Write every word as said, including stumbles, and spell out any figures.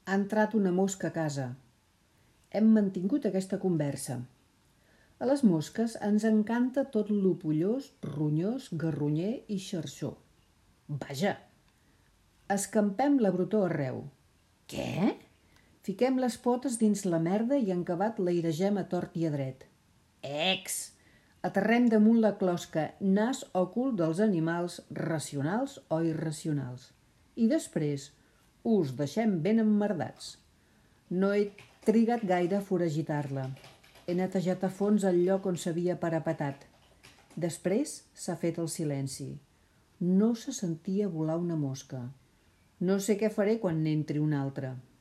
Ha entrat una mosca a casa. Hem mantingut aquesta conversa. A les mosques ens encanta tot lo pollós, ronyós, garronyer i xarxó. Vaja! Escampem la brutor arreu. Què? Fiquem les potes dins la merda i en acabat l'airegem a tort i a dret. Ex! Aterrem damunt la closca, nas o cul dels animals racionals o irracionals. I després us deixem ben emmerdats. No he trigat gaire a foragitar-la. He netejat a fons el lloc on s'havia parapetat. Després s'ha fet el silenci. No se sentia volar una mosca. No sé què faré quan n'entri una altra.